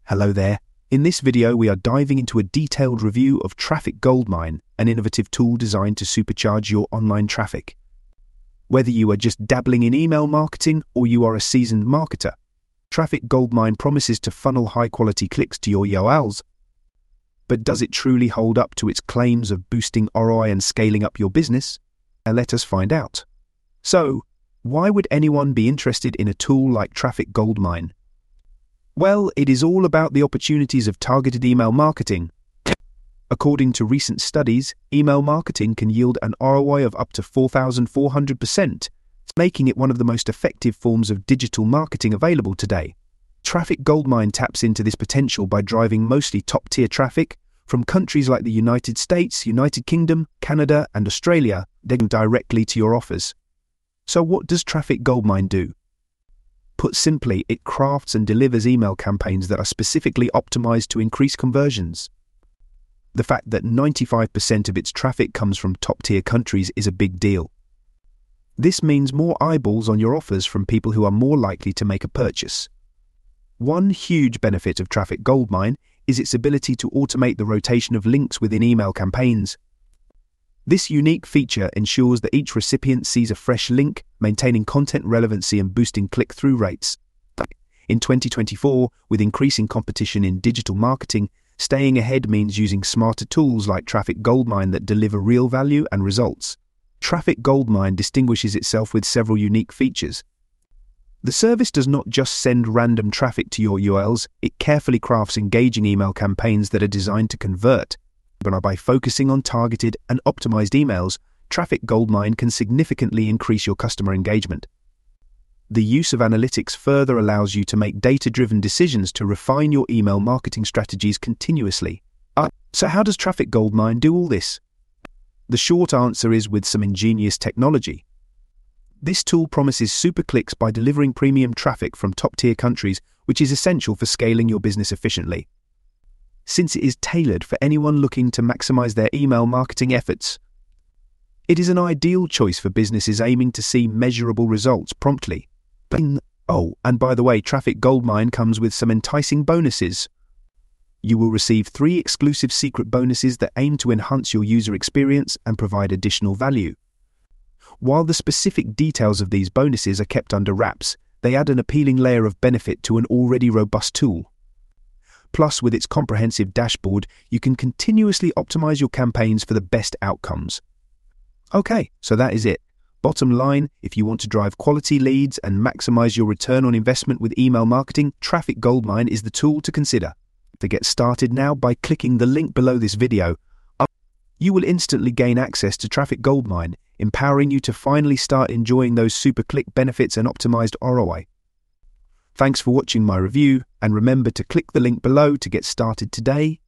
Hello there. In this video, we are diving into a detailed review of Traffic Goldmine, an innovative tool designed to supercharge your online traffic. Whether you are just dabbling in email marketing or you are a seasoned marketer, Traffic Goldmine promises to funnel high-quality clicks to your URLs. But does it truly hold up to its claims of boosting ROI and scaling up your business? And let us find out. So, why would anyone be interested in a tool like Traffic Goldmine? Well, it is all about the opportunities of targeted email marketing. According to recent studies, email marketing can yield an ROI of up to 4,400%, making it one of the most effective forms of digital marketing available today. Traffic Goldmine taps into this potential by driving mostly top-tier traffic from countries like the United States, United Kingdom, Canada, and Australia, directly to your offers. So what does Traffic Goldmine do? Put simply, it crafts and delivers email campaigns that are specifically optimized to increase conversions. The fact that 95% of its traffic comes from top-tier countries is a big deal. This means more eyeballs on your offers from people who are more likely to make a purchase. One huge benefit of Traffic Goldmine is its ability to automate the rotation of links within email campaigns. This unique feature ensures that each recipient sees a fresh link, maintaining content relevancy and boosting click-through rates. In 2024, with increasing competition in digital marketing, staying ahead means using smarter tools like Traffic Goldmine that deliver real value and results. Traffic Goldmine distinguishes itself with several unique features. The service does not just send random traffic to your URLs, it carefully crafts engaging email campaigns that are designed to convert. But by focusing on targeted and optimized emails, Traffic Goldmine can significantly increase your customer engagement. The use of analytics further allows you to make data-driven decisions to refine your email marketing strategies continuously. So how does Traffic Goldmine do all this? The short answer is with some ingenious technology. This tool promises super clicks by delivering premium traffic from top-tier countries, which is essential for scaling your business efficiently. Since it is tailored for anyone looking to maximize their email marketing efforts, it is an ideal choice for businesses aiming to see measurable results promptly. And by the way, Traffic Goldmine comes with some enticing bonuses. You will receive 3 exclusive secret bonuses that aim to enhance your user experience and provide additional value. While the specific details of these bonuses are kept under wraps, they add an appealing layer of benefit to an already robust tool. Plus, with its comprehensive dashboard, you can continuously optimize your campaigns for the best outcomes. Okay, so that is it. Bottom line, if you want to drive quality leads and maximize your return on investment with email marketing, Traffic Goldmine is the tool to consider. To get started now by clicking the link below this video, you will instantly gain access to Traffic Goldmine, empowering you to finally start enjoying those super click benefits and optimized ROI. Thanks for watching my review, and remember to click the link below to get started today.